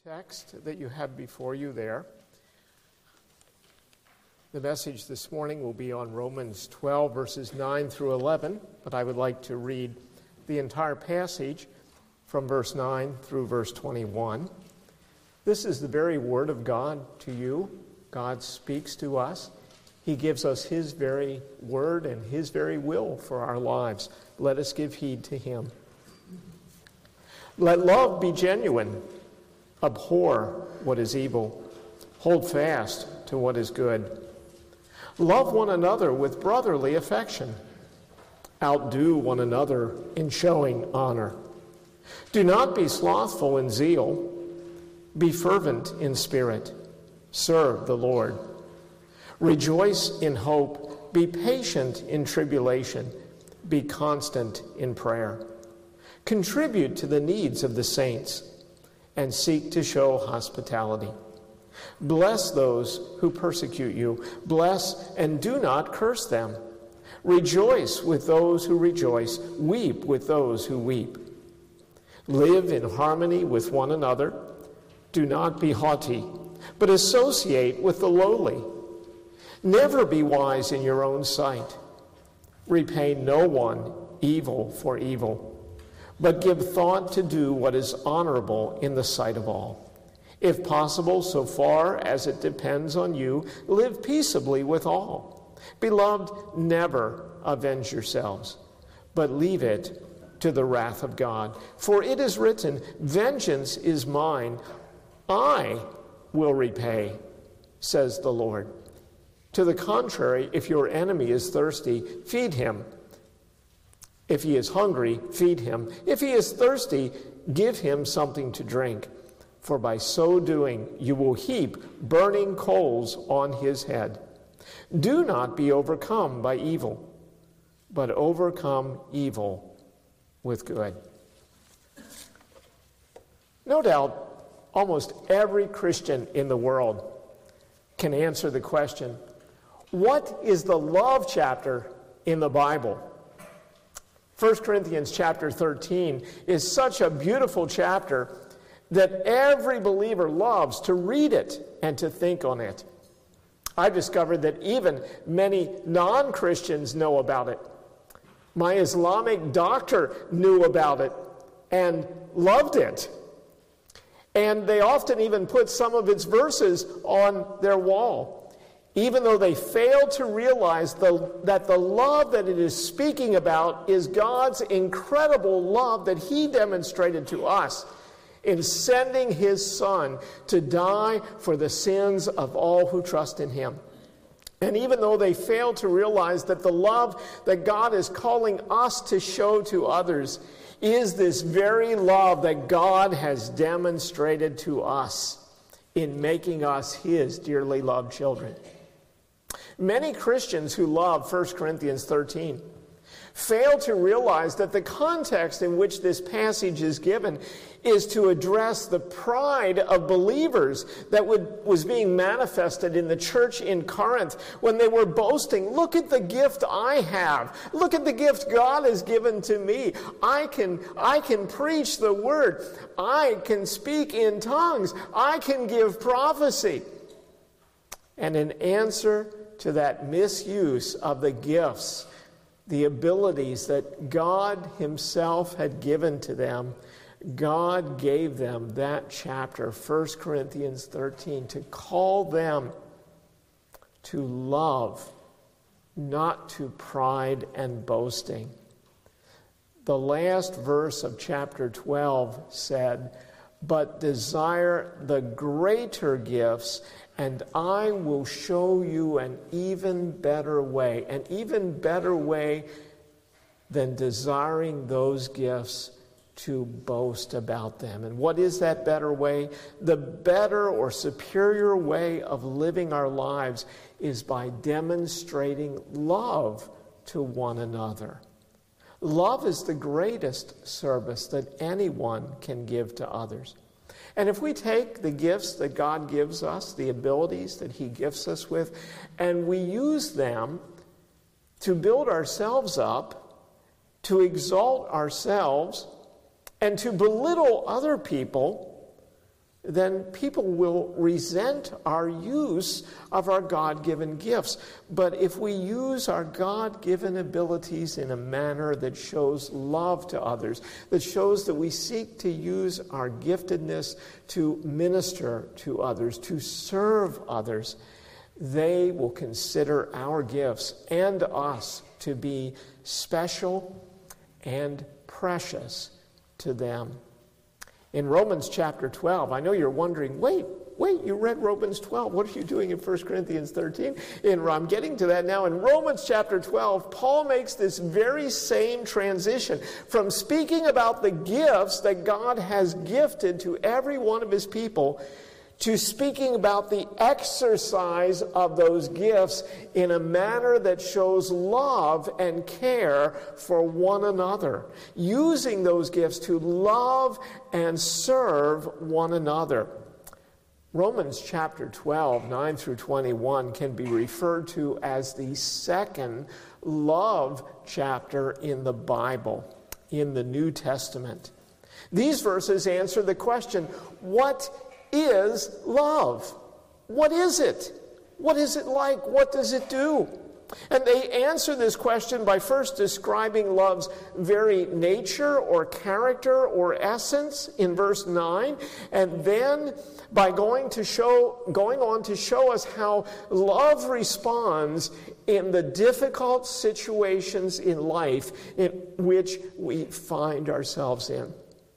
Text that you have before you there. The message this morning will be on Romans 12, verses 9 through 11, but I would like to read the entire passage from verse 9 through verse 21. This is the very word of God to you. God speaks to us. He gives us His very word and His very will for our lives. Let us give heed to Him. Let love be genuine. Abhor what is evil. Hold fast to what is good. Love one another with brotherly affection. Outdo one another in showing honor. Do not be slothful in zeal. Be fervent in spirit. Serve the Lord. Rejoice in hope. Be patient in tribulation. Be constant in prayer. Contribute to the needs of the saints and seek to show hospitality. Bless those who persecute you. Bless and do not curse them. Rejoice with those who rejoice. Weep with those who weep. Live in harmony with one another. Do not be haughty, but associate with the lowly. Never be wise in your own sight. Repay no one evil for evil, but give thought to do what is honorable in the sight of all. If possible, so far as it depends on you, live peaceably with all. Beloved, never avenge yourselves, but leave it to the wrath of God. For it is written, "Vengeance is mine, I will repay, says the Lord." To the contrary, if your enemy is thirsty, feed him. If he is hungry, feed him. If he is thirsty, give him something to drink. For by so doing, you will heap burning coals on his head. Do not be overcome by evil, but overcome evil with good. No doubt, almost every Christian in the world can answer the question, what is the love chapter in the Bible? 1 Corinthians chapter 13 is such a beautiful chapter that every believer loves to read it and to think on it. I've discovered that even many non-Christians know about it. My Islamic doctor knew about it and loved it. And they often even put some of its verses on their wall, even though they fail to realize that the love that it is speaking about is God's incredible love that He demonstrated to us in sending His Son to die for the sins of all who trust in Him. And even though they fail to realize that the love that God is calling us to show to others is this very love that God has demonstrated to us in making us His dearly loved children. Many Christians who love 1 Corinthians 13 fail to realize that the context in which this passage is given is to address the pride of believers that was being manifested in the church in Corinth when they were boasting, look at the gift I have. Look at the gift God has given to me. I can preach the word. I can speak in tongues. I can give prophecy. And in answer to that misuse of the gifts, the abilities that God Himself had given to them, God gave them that chapter, 1 Corinthians 13, to call them to love, not to pride and boasting. The last verse of chapter 12 said, "But desire the greater gifts, and I will show you an even better way than desiring those gifts to boast about them." And what is that better way? The better or superior way of living our lives is by demonstrating love to one another. Love is the greatest service that anyone can give to others. And if we take the gifts that God gives us, the abilities that He gifts us with, and we use them to build ourselves up, to exalt ourselves, and to belittle other people, then people will resent our use of our God-given gifts. But if we use our God-given abilities in a manner that shows love to others, that shows that we seek to use our giftedness to minister to others, to serve others, they will consider our gifts and us to be special and precious to them. In Romans chapter 12, I know you're wondering, wait, you read Romans 12. What are you doing in 1 Corinthians 13? I'm getting to that now. In Romans chapter 12, Paul makes this very same transition from speaking about the gifts that God has gifted to every one of his people to speaking about the exercise of those gifts in a manner that shows love and care for one another, using those gifts to love and serve one another. Romans chapter 12, 9 through 21 can be referred to as the second love chapter in the Bible, in the New Testament. These verses answer the question, what is love? What is it? What is it like? What does it do? And they answer this question by first describing love's very nature or character or essence in verse 9, and then by going on to show us how love responds in the difficult situations in life in which we find ourselves in.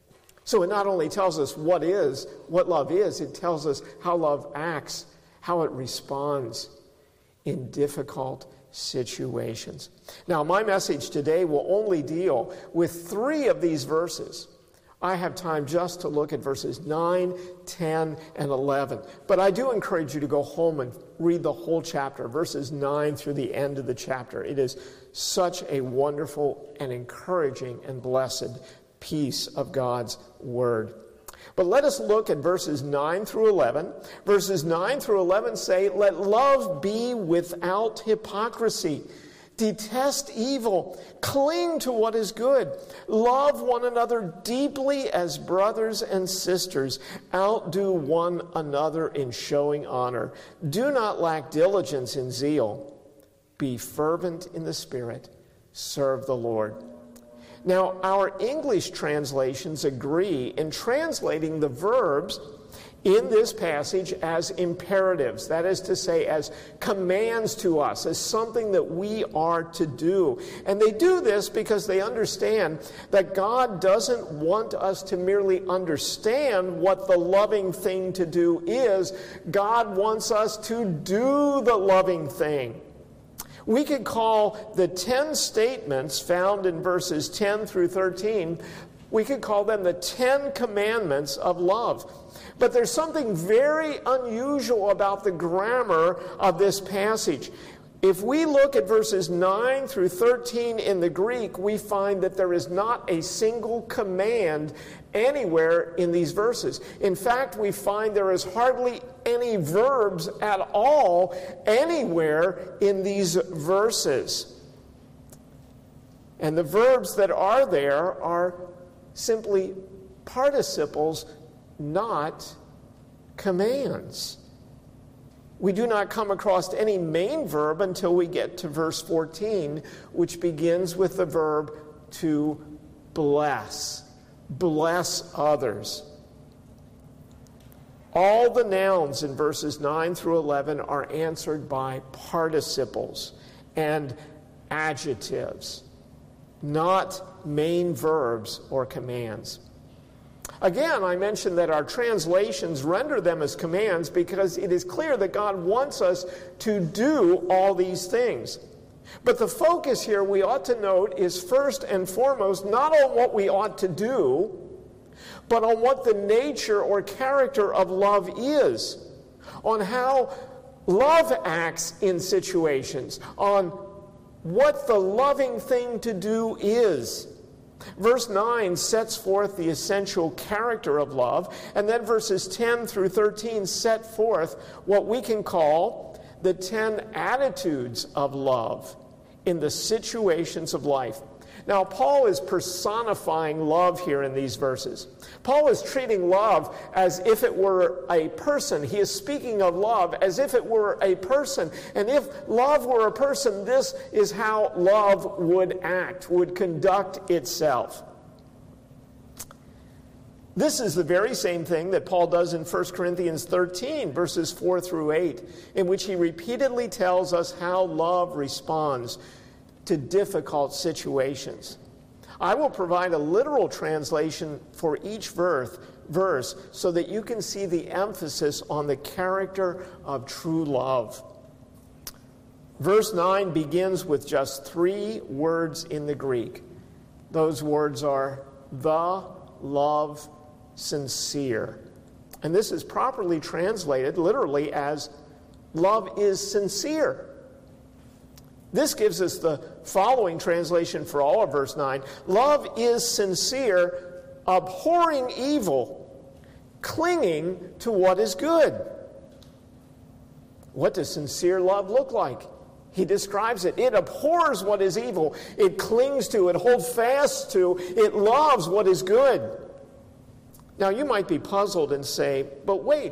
So it not only tells us what love is, it tells us how love acts, how it responds in difficult situations. Now, my message today will only deal with 3 of these verses. I have time just to look at verses 9, 10, and 11. But I do encourage you to go home and read the whole chapter, verses 9 through the end of the chapter. It is such a wonderful and encouraging and blessed piece of God's Word. But let us look at verses 9 through 11. Verses 9 through 11 say, "Let love be without hypocrisy. Detest evil. Cling to what is good. Love one another deeply as brothers and sisters. Outdo one another in showing honor. Do not lack diligence in zeal. Be fervent in the Spirit. Serve the Lord." Now, our English translations agree in translating the verbs in this passage as imperatives, that is to say, as commands to us, as something that we are to do. And they do this because they understand that God doesn't want us to merely understand what the loving thing to do is. God wants us to do the loving thing. We could call the 10 statements found in verses 10 through 13, we could call them the 10 commandments of love. But there's something very unusual about the grammar of this passage. If we look at verses 9 through 13 in the Greek, we find that there is not a single command anywhere in these verses. In fact, we find there is hardly any verbs at all anywhere in these verses. And the verbs that are there are simply participles, not commands. We do not come across any main verb until we get to verse 14, which begins with the verb to bless. Bless others. All the nouns in verses 9 through 11 are answered by participles and adjectives, not main verbs or commands. Again, I mentioned that our translations render them as commands because it is clear that God wants us to do all these things. But the focus here, we ought to note, is first and foremost not on what we ought to do, but on what the nature or character of love is, on how love acts in situations, on what the loving thing to do is. Verse 9 sets forth the essential character of love, and then verses 10 through 13 set forth what we can call the 10 attitudes of love in the situations of life. Now, Paul is personifying love here in these verses. Paul is treating love as if it were a person. He is speaking of love as if it were a person. And if love were a person, this is how love would act, would conduct itself. This is the very same thing that Paul does in 1 Corinthians 13, verses 4 through 8, in which he repeatedly tells us how love responds to difficult situations. I will provide a literal translation for each verse so that you can see the emphasis on the character of true love. Verse 9 begins with just 3 words in the Greek. Those words are the love sincere. And this is properly translated literally as love is sincere. This gives us the following translation for all of verse 9. Love is sincere, abhorring evil, clinging to what is good. What does sincere love look like? He describes it. It abhors what is evil. It clings to, it holds fast to, it loves what is good. Now, you might be puzzled and say, but wait,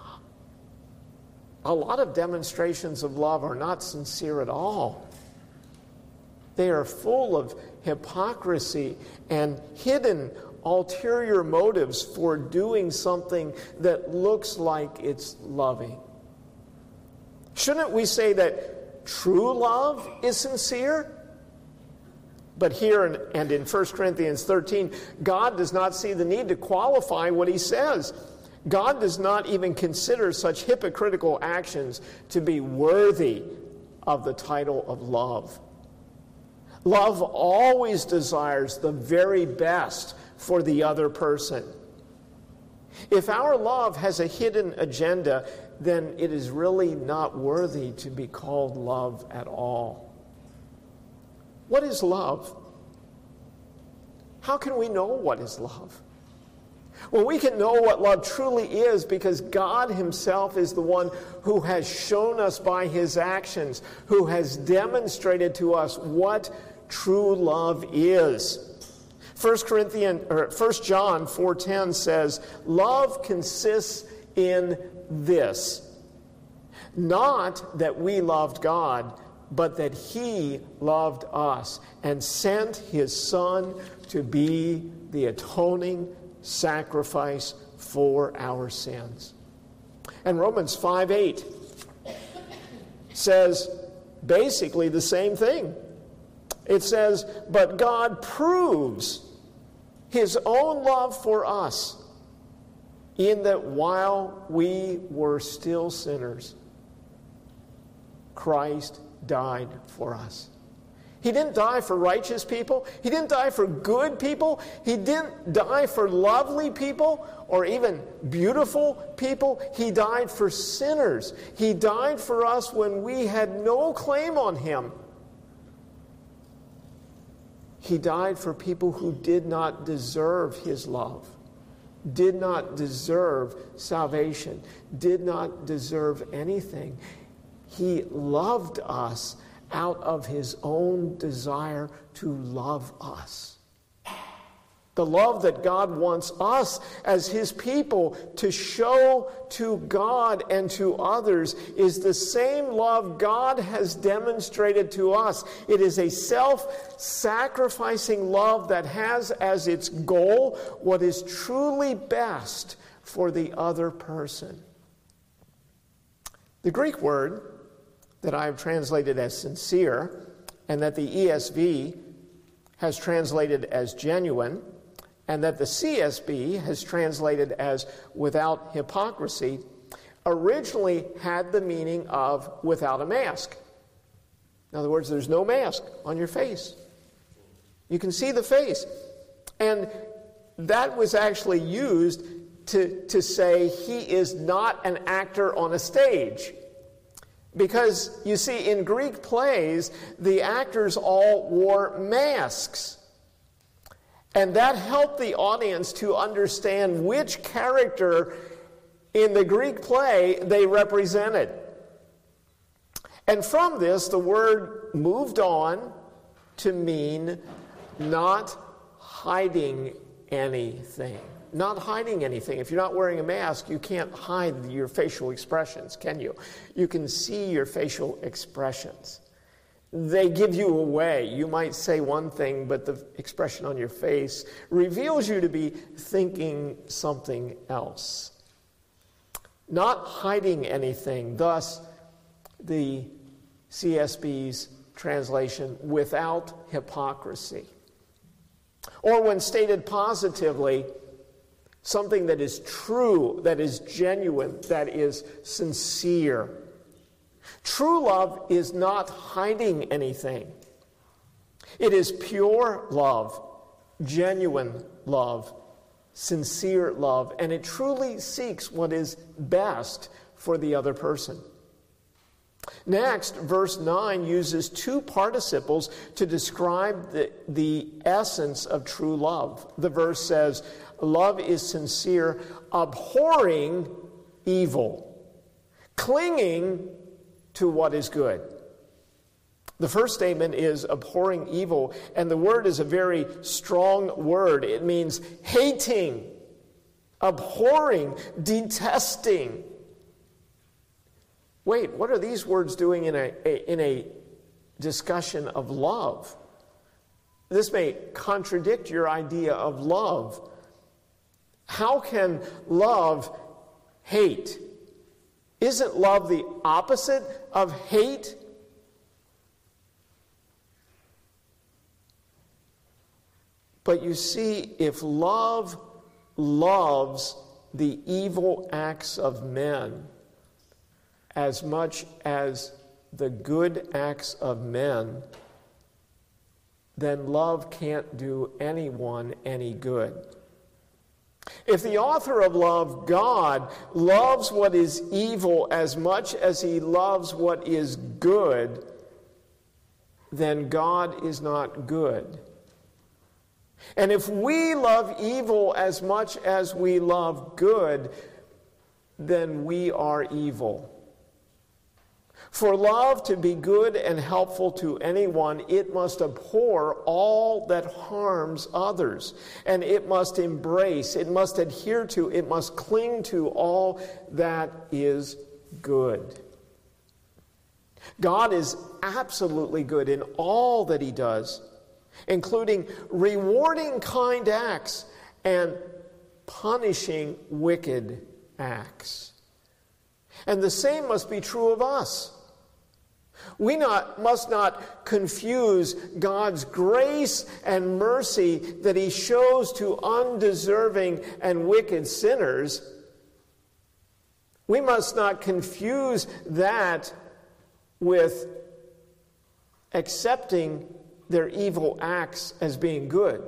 a lot of demonstrations of love are not sincere at all. They are full of hypocrisy and hidden ulterior motives for doing something that looks like it's loving. Shouldn't we say that true love is sincere? But here and in 1 Corinthians 13, God does not see the need to qualify what he says. God does not even consider such hypocritical actions to be worthy of the title of love. Love always desires the very best for the other person. If our love has a hidden agenda, then it is really not worthy to be called love at all. What is love? How can we know what is love? Well, we can know what love truly is because God himself is the one who has shown us by his actions, who has demonstrated to us what true love is. 1 John 4:10 says, love consists in this, not that we loved God, but that he loved us and sent his Son to be the atoning sacrifice for our sins. And Romans 5:8 says basically the same thing. It says, but God proves his own love for us in that while we were still sinners, Christ died for us. He didn't die for righteous people. He didn't die for good people. He didn't die for lovely people or even beautiful people. He died for sinners. He died for us when we had no claim on him. He died for people who did not deserve his love, did not deserve salvation, did not deserve anything. He loved us out of his own desire to love us. The love that God wants us as his people to show to God and to others is the same love God has demonstrated to us. It is a self-sacrificing love that has as its goal what is truly best for the other person. The Greek word that I have translated as sincere and that the ESV has translated as genuine and that the CSB has translated as without hypocrisy, originally had the meaning of without a mask. In other words, there's no mask on your face. You can see the face. And that was actually used to say he is not an actor on a stage. Because, you see, in Greek plays, the actors all wore masks. And that helped the audience to understand which character in the Greek play they represented. And from this, the word moved on to mean not hiding anything. Not hiding anything. If you're not wearing a mask, you can't hide your facial expressions, can you? You can see your facial expressions. They give you away. You might say one thing, but the expression on your face reveals you to be thinking something else. Not hiding anything. Thus, the CSB's translation, without hypocrisy. Or when stated positively, something that is true, that is genuine, that is sincere. True love is not hiding anything. It is pure love, genuine love, sincere love, and it truly seeks what is best for the other person. Next, verse 9 uses two participles to describe the essence of true love. The verse says, love is sincere, abhorring evil, clinging to what is good. The first statement is abhorring evil, and the word is a very strong word. It means hating, abhorring, detesting. Wait, what are these words doing in a discussion of love? This may contradict your idea of love. How can love hate? Isn't love the opposite of hate? But you see, if love loves the evil acts of men as much as the good acts of men, then love can't do anyone any good. If the author of love, God, loves what is evil as much as he loves what is good, then God is not good. And if we love evil as much as we love good, then we are evil. For love to be good and helpful to anyone, it must abhor all that harms others. And it must embrace, it must adhere to, it must cling to all that is good. God is absolutely good in all that he does, including rewarding kind acts and punishing wicked acts. And the same must be true of us. We must not confuse God's grace and mercy that he shows to undeserving and wicked sinners. We must not confuse that with accepting their evil acts as being good.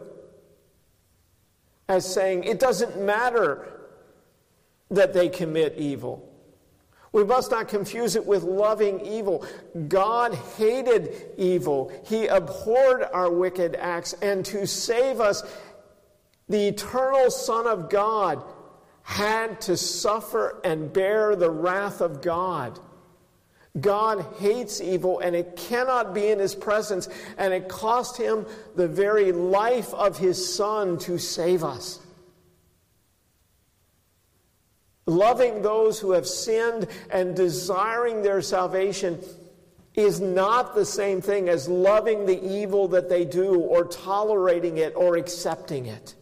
As saying it doesn't matter that they commit evil. We must not confuse it with loving evil. God hated evil. He abhorred our wicked acts. And to save us, the eternal Son of God had to suffer and bear the wrath of God. God hates evil, and it cannot be in his presence. And it cost him the very life of his Son to save us. Loving those who have sinned and desiring their salvation is not the same thing as loving the evil that they do or tolerating it or accepting it.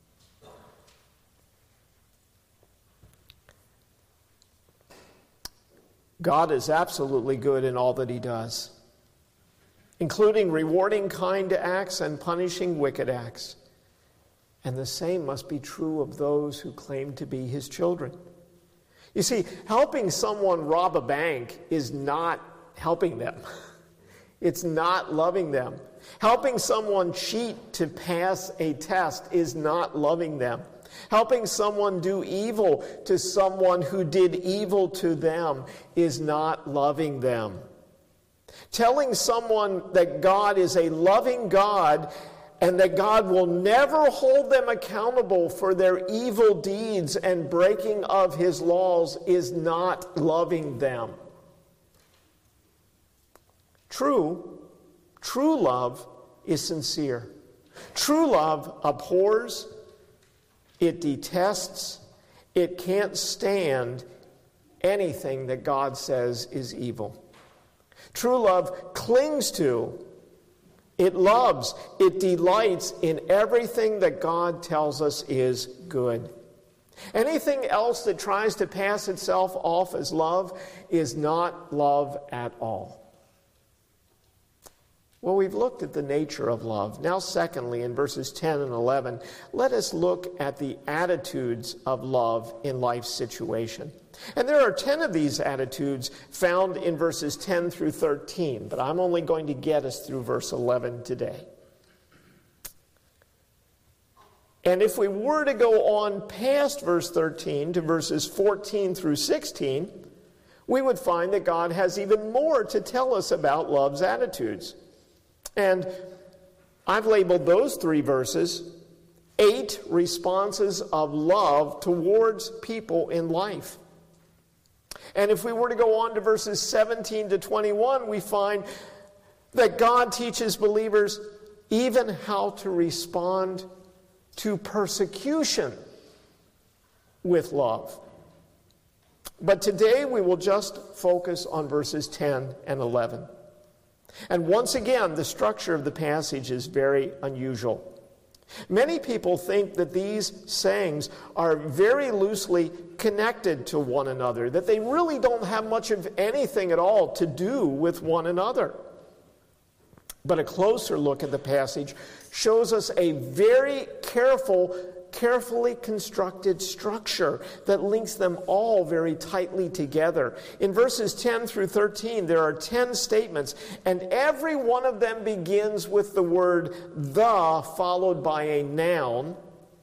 God is absolutely good in all that he does, including rewarding kind acts and punishing wicked acts. And the same must be true of those who claim to be his children. You see, helping someone rob a bank is not helping them. It's not loving them. Helping someone cheat to pass a test is not loving them. Helping someone do evil to someone who did evil to them is not loving them. Telling someone that God is a loving God and that God will never hold them accountable for their evil deeds and breaking of his laws is not loving them. True love is sincere. True love abhors, it detests, it can't stand anything that God says is evil. True love clings to, it loves, it delights in everything that God tells us is good. Anything else that tries to pass itself off as love is not love at all. Well, we've looked at the nature of love. Now, secondly, in verses 10 and 11, let us look at the attitudes of love in life's situation. And there are 10 of these attitudes found in verses 10 through 13, but I'm only going to get us through verse 11 today. And if we were to go on past verse 13 to verses 14 through 16, we would find that God has even more to tell us about love's attitudes. And I've labeled those 3 verses 8 responses of love towards people in life. And if we were to go on to verses 17 to 21, we find that God teaches believers even how to respond to persecution with love. But today we will just focus on verses 10 and 11. And once again, the structure of the passage is very unusual. Many people think that these sayings are very loosely connected to one another, that they really don't have much of anything at all to do with one another. But a closer look at the passage shows us a very carefully constructed structure that links them all very tightly together. In verses 10 through 13, there are 10 statements, and every one of them begins with the word "the" followed by a noun,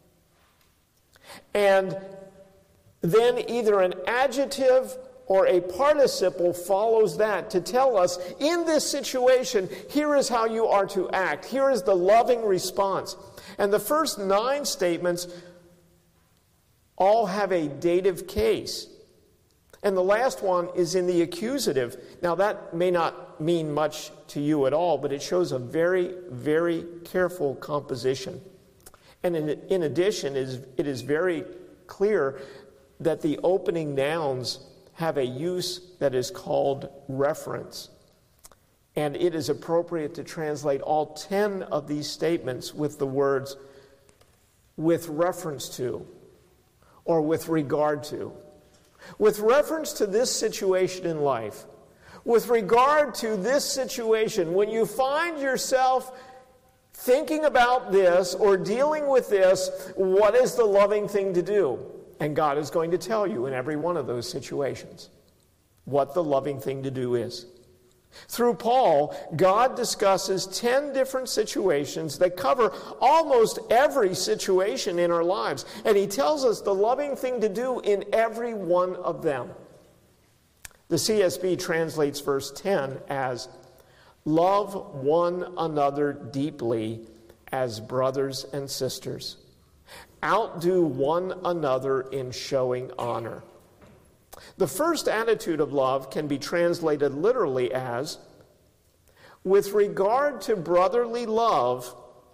and then either an adjective or a participle follows that to tell us, in this situation, here is how you are to act. Here is the loving response. And the first 9 statements all have a dative case. And the last one is in the accusative. Now, that may not mean much to you at all, but it shows a very, very careful composition. And in addition, it is very clear that the opening nouns have a use that is called reference. And it is appropriate to translate all 10 of these statements with the words "with reference to" or "with regard to." With reference to this situation in life, with regard to this situation, when you find yourself thinking about this or dealing with this, what is the loving thing to do? And God is going to tell you in every one of those situations what the loving thing to do is. Through Paul, God discusses 10 different situations that cover almost every situation in our lives. And he tells us the loving thing to do in every one of them. The CSB translates verse 10 as, "Love one another deeply as brothers and sisters. Outdo one another in showing honor." The first attitude of love can be translated literally as, "With regard to brotherly love,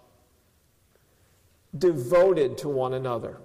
devoted to one another."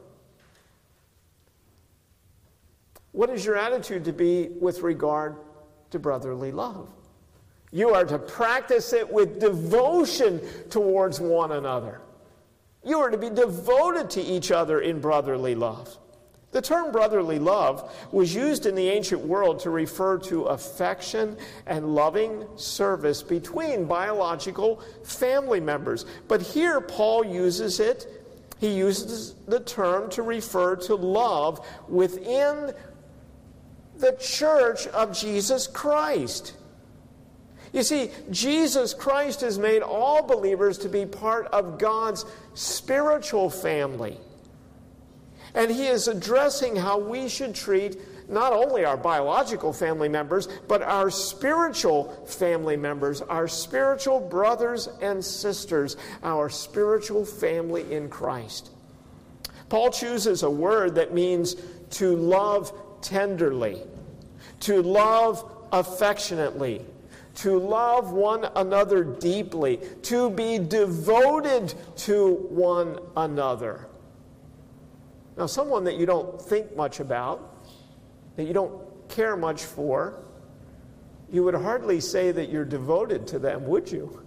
What is your attitude to be with regard to brotherly love? You are to practice it with devotion towards one another. You are to be devoted to each other in brotherly love. The term brotherly love was used in the ancient world to refer to affection and loving service between biological family members. But here Paul uses it. He uses the term to refer to love within the church of Jesus Christ. You see, Jesus Christ has made all believers to be part of God's spiritual family. And he is addressing how we should treat not only our biological family members, but our spiritual family members, our spiritual brothers and sisters, our spiritual family in Christ. Paul chooses a word that means to love tenderly, to love affectionately, to love one another deeply, to be devoted to one another. Now, someone that you don't think much about, that you don't care much for, you would hardly say that you're devoted to them, would you?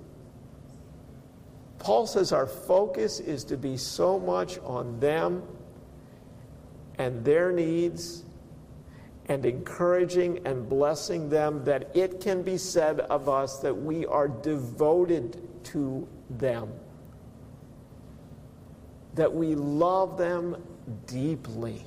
Paul says our focus is to be so much on them and their needs and encouraging and blessing them that it can be said of us that we are devoted to them, that we love them deeply.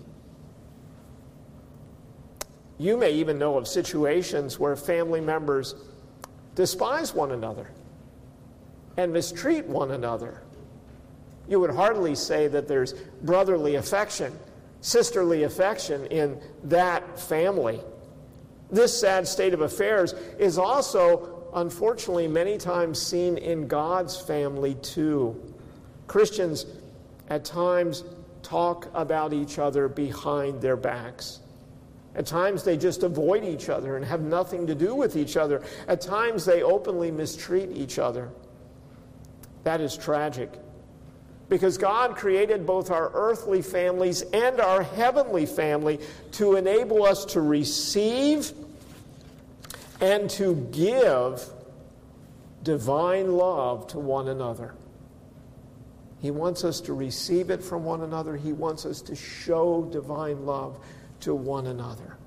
You may even know of situations where family members despise one another and mistreat one another. You would hardly say that there's brotherly affection, sisterly affection in that family. This sad state of affairs is also, unfortunately, many times seen in God's family too. Christians at times talk about each other behind their backs. At times they just avoid each other and have nothing to do with each other. At times they openly mistreat each other. That is tragic, because God created both our earthly families and our heavenly family to enable us to receive and to give divine love to one another. He wants us to receive it from one another. He wants us to show divine love to one another.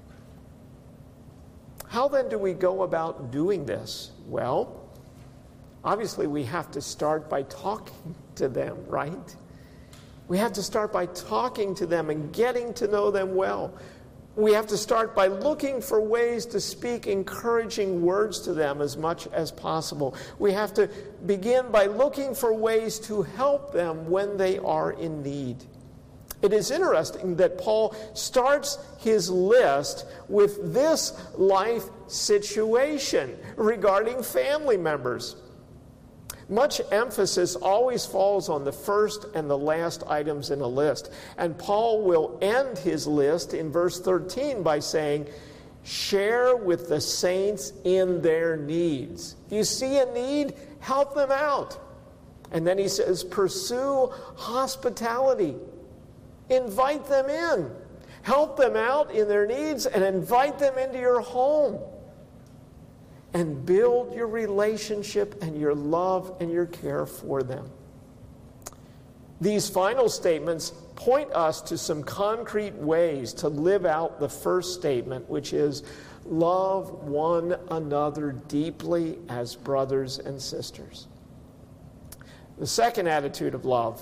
How then do we go about doing this? Well, obviously we have to start by talking to them, right? We have to start by talking to them and getting to know them well. We have to start by looking for ways to speak encouraging words to them as much as possible. We have to begin by looking for ways to help them when they are in need. It is interesting that Paul starts his list with this life situation regarding family members. Much emphasis always falls on the first and the last items in a list. And Paul will end his list in verse 13 by saying, share with the saints in their needs. You see a need? Help them out. And then he says, pursue hospitality. Invite them in. Help them out in their needs and invite them into your home. And build your relationship and your love and your care for them. These final statements point us to some concrete ways to live out the first statement, which is love one another deeply as brothers and sisters. The second attitude of love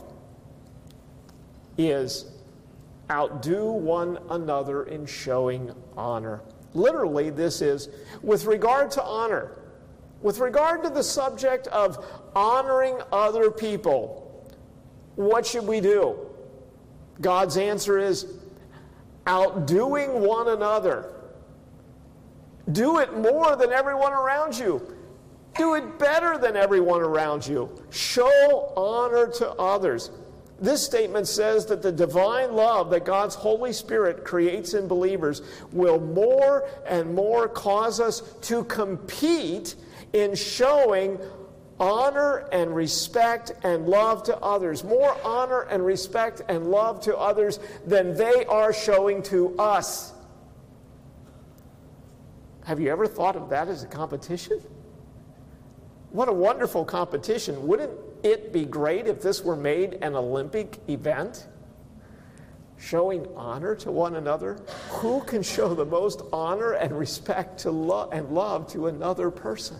is outdo one another in showing honor. Literally, this is with regard to honor, with regard to the subject of honoring other people. What should we do? God's answer is outdoing one another. Do it more than everyone around you. Do it better than everyone around you. Show honor to others. This statement says that the divine love that God's Holy Spirit creates in believers will more and more cause us to compete in showing honor and respect and love to others. More honor and respect and love to others than they are showing to us. Have you ever thought of that as a competition? What a wonderful competition. Wouldn't it be great if this were made an Olympic event? Showing honor to one another? Who can show the most honor and respect to and love to another person?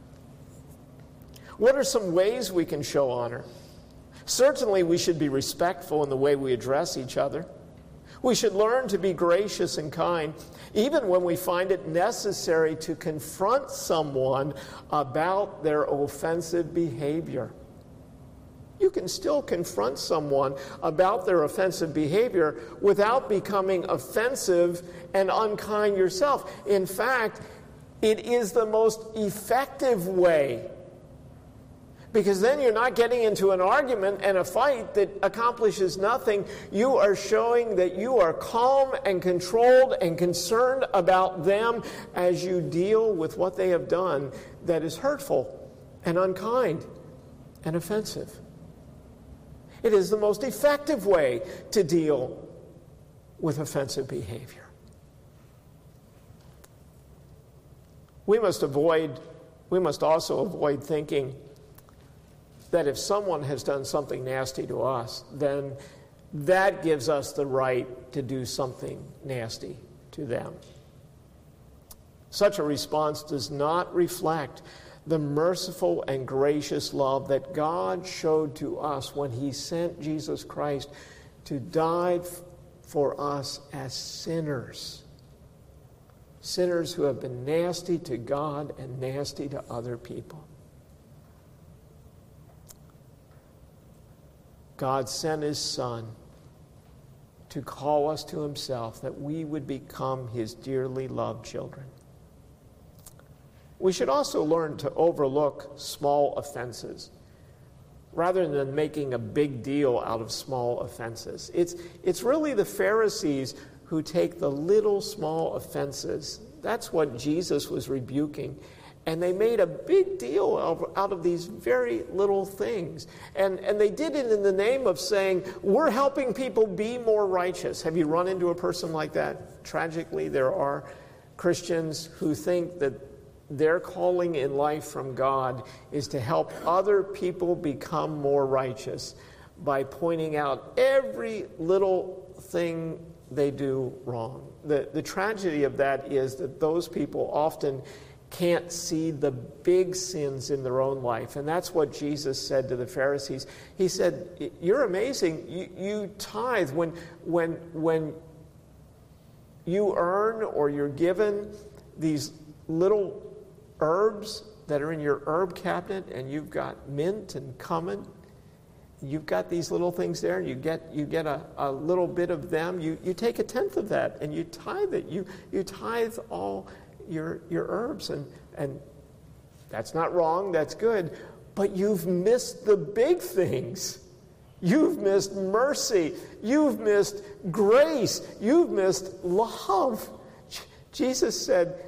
What are some ways we can show honor? Certainly we should be respectful in the way we address each other. We should learn to be gracious and kind, even when we find it necessary to confront someone about their offensive behavior. You can still confront someone about their offensive behavior without becoming offensive and unkind yourself. In fact, it is the most effective way Because then you're not getting into an argument and a fight that accomplishes nothing. You are showing that you are calm and controlled and concerned about them as you deal with what they have done that is hurtful and unkind and offensive. It is the most effective way to deal with offensive behavior. We must also avoid thinking that if someone has done something nasty to us, then that gives us the right to do something nasty to them. Such a response does not reflect the merciful and gracious love that God showed to us when He sent Jesus Christ to die for us as sinners. Sinners who have been nasty to God and nasty to other people. God sent His Son to call us to Himself, that we would become His dearly loved children. We should also learn to overlook small offenses rather than making a big deal out of small offenses. It's really the Pharisees who take the little small offenses. That's what Jesus was rebuking. And they made a big deal out of these very little things. And they did it in the name of saying, we're helping people be more righteous. Have you run into a person like that? Tragically, there are Christians who think that their calling in life from God is to help other people become more righteous by pointing out every little thing they do wrong. The tragedy of that is that those people often can't see the big sins in their own life. And that's what Jesus said to the Pharisees. He said, you're amazing. You tithe when you earn or you're given these little herbs that are in your herb cabinet, and you've got mint and cumin. You've got these little things there, and you get a little bit of them. You take 1/10 of that, and you tithe it. You tithe all your herbs, and that's not wrong, that's good, but you've missed the big things. You've missed mercy, you've missed grace, you've missed love. Jesus said,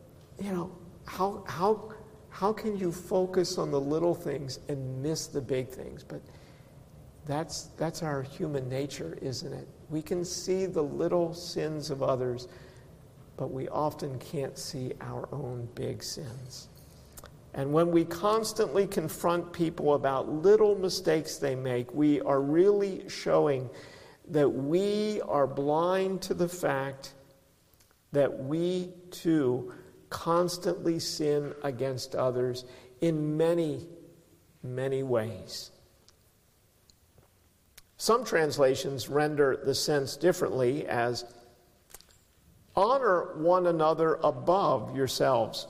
how can you focus on the little things and miss the big things? But that's our human nature, isn't it? We can see the little sins of others, but we often can't see our own big sins. And when we constantly confront people about little mistakes they make, we are really showing that we are blind to the fact that we too constantly sin against others in many, many ways. Some translations render the sense differently as, honor one another above yourselves.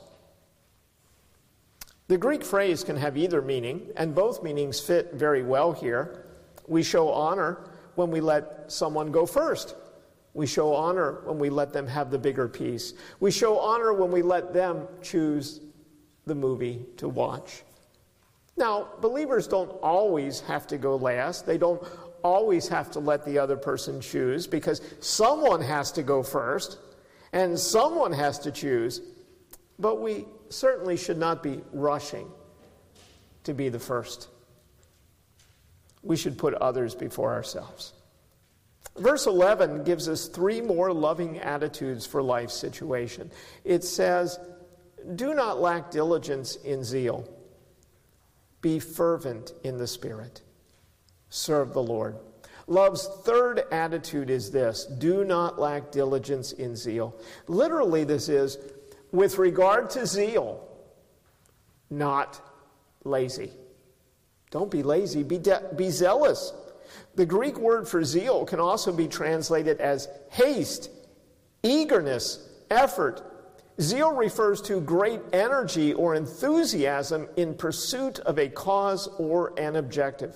The Greek phrase can have either meaning, and both meanings fit very well here. We show honor when we let someone go first. We show honor when we let them have the bigger piece. We show honor when we let them choose the movie to watch. Now, believers don't always have to go last. They don't always have to let the other person choose, because someone has to go first. And someone has to choose, but we certainly should not be rushing to be the first. We should put others before ourselves. Verse 11 gives us 3 more loving attitudes for life's situation. It says, do not lack diligence in zeal. Be fervent in the Spirit. Serve the Lord. Love's third attitude is this: do not lack diligence in zeal. Literally, this is, with regard to zeal, not lazy. Don't be lazy, be zealous. The Greek word for zeal can also be translated as haste, eagerness, effort. Zeal refers to great energy or enthusiasm in pursuit of a cause or an objective.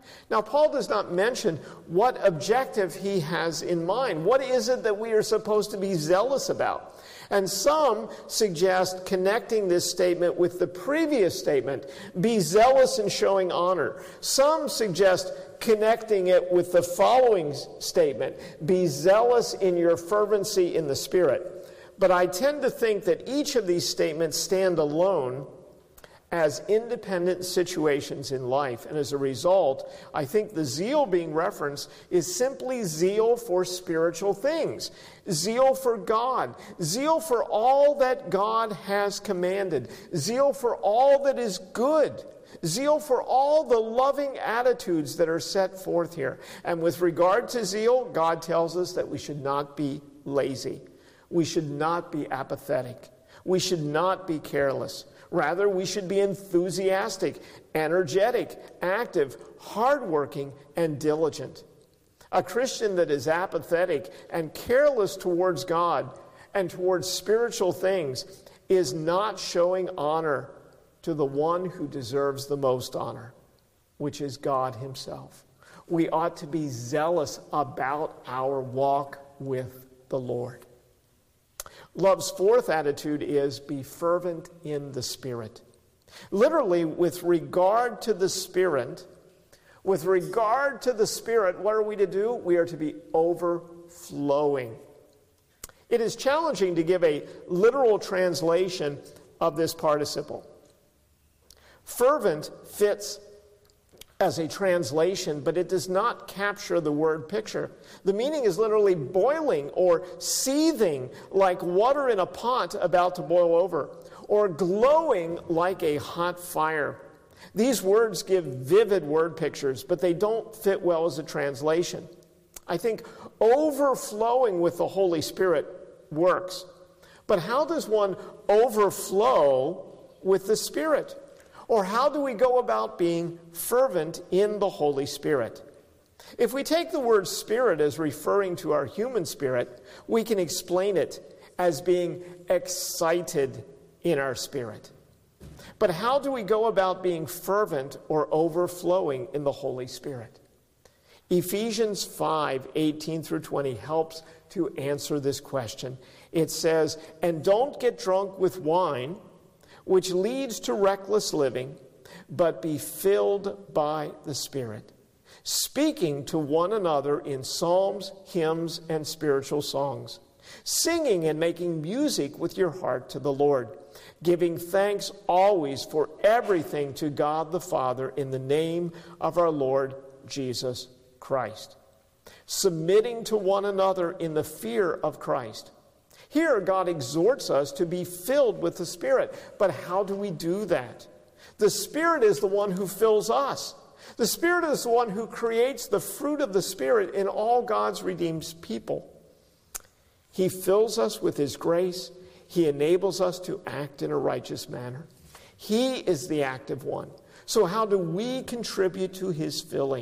Now, Paul does not mention what objective he has in mind. What is it that we are supposed to be zealous about? And some suggest connecting this statement with the previous statement, be zealous in showing honor. Some suggest connecting it with the following statement, be zealous in your fervency in the Spirit. But I tend to think that each of these statements stand alone as independent situations in life. And as a result, I think the zeal being referenced is simply zeal for spiritual things, zeal for God, zeal for all that God has commanded, zeal for all that is good, zeal for all the loving attitudes that are set forth here. And with regard to zeal, God tells us that we should not be lazy. We should not be apathetic. We should not be careless. Rather, we should be enthusiastic, energetic, active, hardworking, and diligent. A Christian that is apathetic and careless towards God and towards spiritual things is not showing honor to the one who deserves the most honor, which is God himself. We ought to be zealous about our walk with the Lord. Love's fourth attitude is be fervent in the Spirit. Literally, with regard to the Spirit, what are we to do? We are to be overflowing. It is challenging to give a literal translation of this participle. Fervent fits as a translation, but it does not capture the word picture. The meaning is literally boiling or seething like water in a pot about to boil over, or glowing like a hot fire. These words give vivid word pictures, but they don't fit well as a translation. I think overflowing with the Holy Spirit works. But how does one overflow with the Spirit? Or how do we go about being fervent in the Holy Spirit? If we take the word spirit as referring to our human spirit, we can explain it as being excited in our spirit. But how do we go about being fervent or overflowing in the Holy Spirit? Ephesians 5:18 through 20 helps to answer this question. It says, "And don't get drunk with wine, which leads to reckless living, but be filled by the Spirit, speaking to one another in psalms, hymns, and spiritual songs, singing and making music with your heart to the Lord, giving thanks always for everything to God the Father in the name of our Lord Jesus Christ, submitting to one another in the fear of Christ." Here, God exhorts us to be filled with the Spirit. But how do we do that? The Spirit is the one who fills us. The Spirit is the one who creates the fruit of the Spirit in all God's redeemed people. He fills us with His grace. He enables us to act in a righteous manner. He is the active one. So how do we contribute to His filling?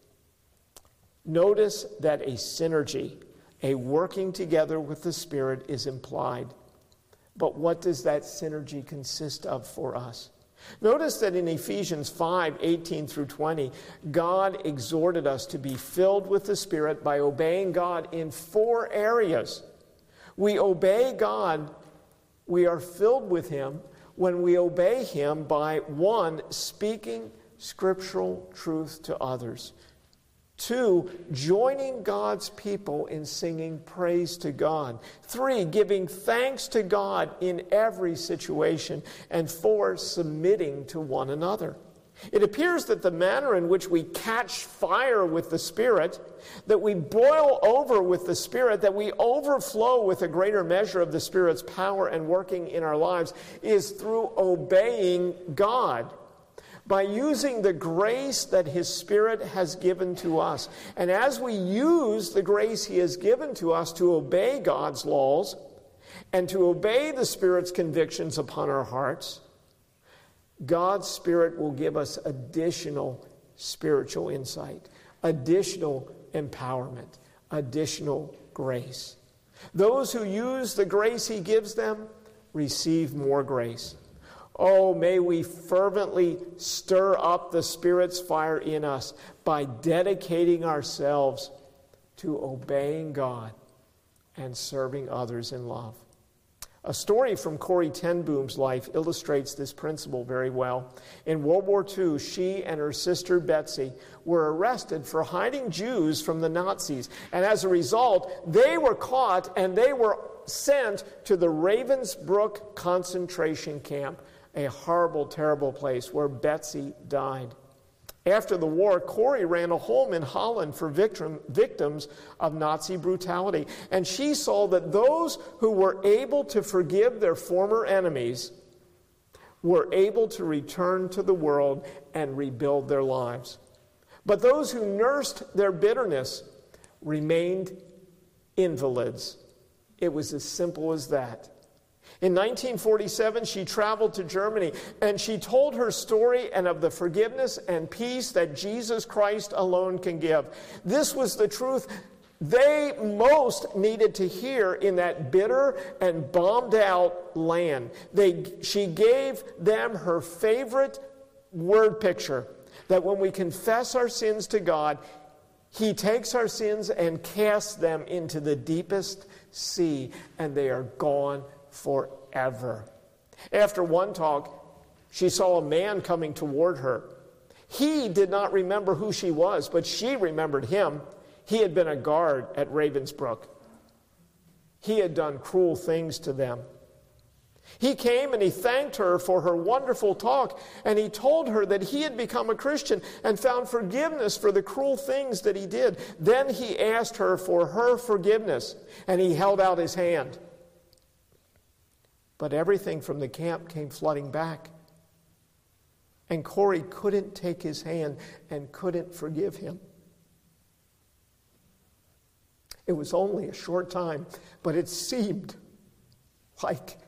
Notice that a synergy, a working together with the Spirit, is implied. But what does that synergy consist of for us? Notice that in Ephesians 5:18 through 20, God exhorted us to be filled with the Spirit by obeying God in 4 areas. We obey God, we are filled with Him when we obey Him by 1, speaking scriptural truth to others. 2, joining God's people in singing praise to God. 3, giving thanks to God in every situation. And 4, submitting to one another. It appears that the manner in which we catch fire with the Spirit, that we boil over with the Spirit, that we overflow with a greater measure of the Spirit's power and working in our lives, is through obeying God, by using the grace that His Spirit has given to us. And as we use the grace He has given to us to obey God's laws and to obey the Spirit's convictions upon our hearts, God's Spirit will give us additional spiritual insight, additional empowerment, additional grace. Those who use the grace He gives them receive more grace. Oh, may we fervently stir up the Spirit's fire in us by dedicating ourselves to obeying God and serving others in love. A story from Corrie ten Boom's life illustrates this principle very well. In World War II, she and her sister Betsy were arrested for hiding Jews from the Nazis. And as a result, they were caught and they were sent to the Ravensbrück concentration camp, a horrible, terrible place where Betsy died. After the war, Corrie ran a home in Holland for victims of Nazi brutality. And she saw that those who were able to forgive their former enemies were able to return to the world and rebuild their lives. But those who nursed their bitterness remained invalids. It was as simple as that. In 1947, she traveled to Germany, and she told her story and of the forgiveness and peace that Jesus Christ alone can give. This was the truth they most needed to hear in that bitter and bombed-out land. She gave them her favorite word picture, that when we confess our sins to God, He takes our sins and casts them into the deepest sea, and they are gone forever. After one talk, she saw a man coming toward her. He did not remember who she was, but she remembered him. He had been a guard at Ravensbrück. He had done cruel things to them. He came and he thanked her for her wonderful talk, and he told her that he had become a Christian and found forgiveness for the cruel things that he did. Then he asked her for her forgiveness, and he held out his hand. But everything from the camp came flooding back. And Corrie couldn't take his hand and couldn't forgive him. It was only a short time, but it seemed like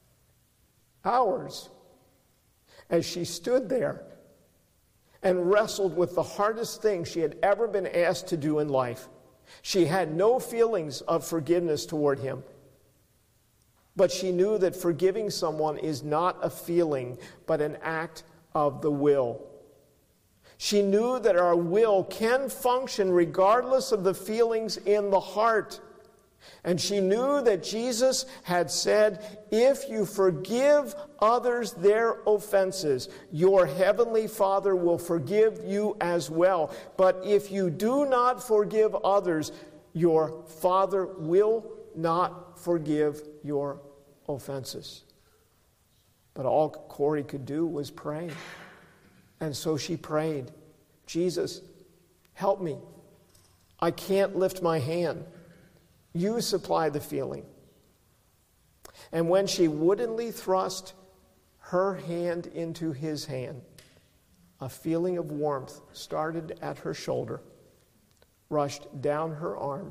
hours as she stood there and wrestled with the hardest thing she had ever been asked to do in life. She had no feelings of forgiveness toward him. But she knew that forgiving someone is not a feeling, but an act of the will. She knew that our will can function regardless of the feelings in the heart. And she knew that Jesus had said, if you forgive others their offenses, your heavenly Father will forgive you as well. But if you do not forgive others, your Father will not forgive your offenses. But all Corrie could do was pray. And so she prayed, Jesus, help me. I can't lift my hand. You supply the feeling. And when she woodenly thrust her hand into his hand, a feeling of warmth started at her shoulder, rushed down her arm,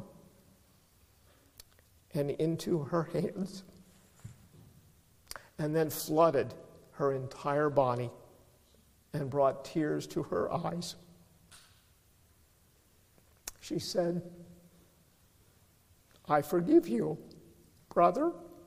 and into her hands, and then flooded her entire body and brought tears to her eyes. She said, I forgive you, brother,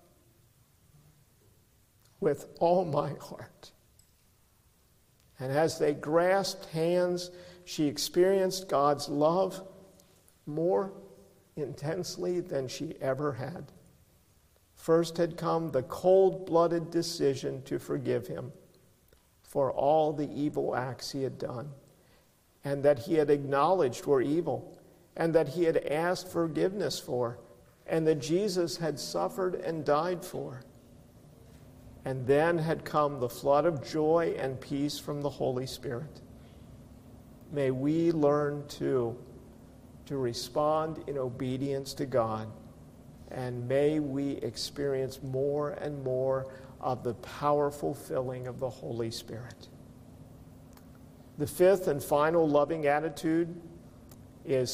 with all my heart. And as they grasped hands, she experienced God's love more intensely than she ever had. First had come the cold-blooded decision to forgive him for all the evil acts he had done, and that he had acknowledged were evil, and that he had asked forgiveness for, and that Jesus had suffered and died for. And then had come the flood of joy and peace from the Holy Spirit. May we learn, too, to respond in obedience to God, and may we experience more and more of the powerful filling of the Holy Spirit. The fifth and final loving attitude is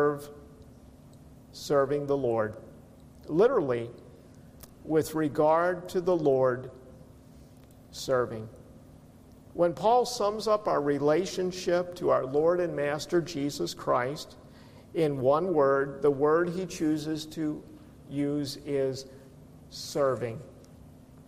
serving the Lord. Literally, with regard to the Lord, serving. When Paul sums up our relationship to our Lord and Master Jesus Christ in one word, the word he chooses to use is serving.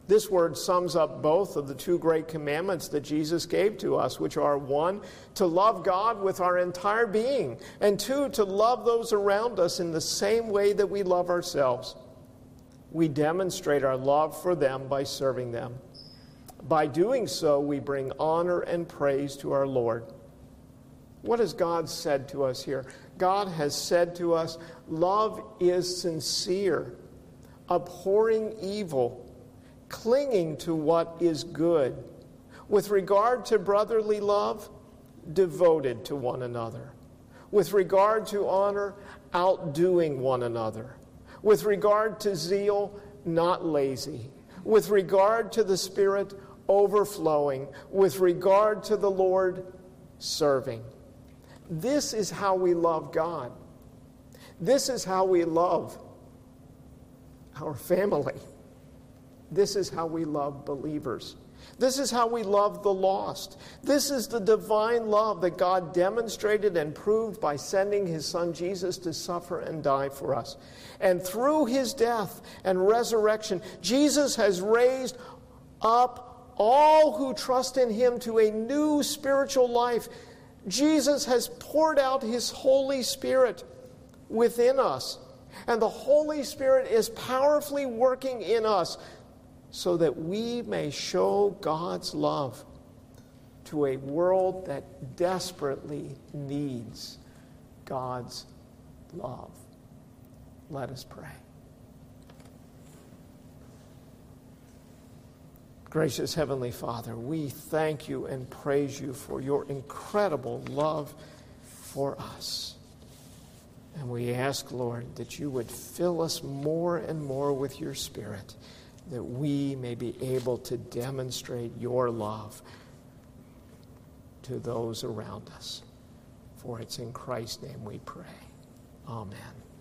This word sums up both of the two great commandments that Jesus gave to us, which are, one, to love God with our entire being, and two, to love those around us in the same way that we love ourselves. We demonstrate our love for them by serving them. By doing so, we bring honor and praise to our Lord. What has God said to us here? God has said to us, love is sincere, abhorring evil, clinging to what is good. With regard to brotherly love, devoted to one another. With regard to honor, outdoing one another. With regard to zeal, not lazy. With regard to the Spirit, overflowing. With regard to the Lord, serving. This is how we love God. This is how we love our family. This is how we love believers. This is how we love the lost. This is the divine love that God demonstrated and proved by sending his Son Jesus to suffer and die for us. And through his death and resurrection, Jesus has raised up all who trust in him to a new spiritual life. Jesus has poured out his Holy Spirit within us. And the Holy Spirit is powerfully working in us so that we may show God's love to a world that desperately needs God's love. Let us pray. Gracious Heavenly Father, we thank you and praise you for your incredible love for us. And we ask, Lord, that you would fill us more and more with your Spirit, that we may be able to demonstrate your love to those around us. For it's in Christ's name we pray. Amen.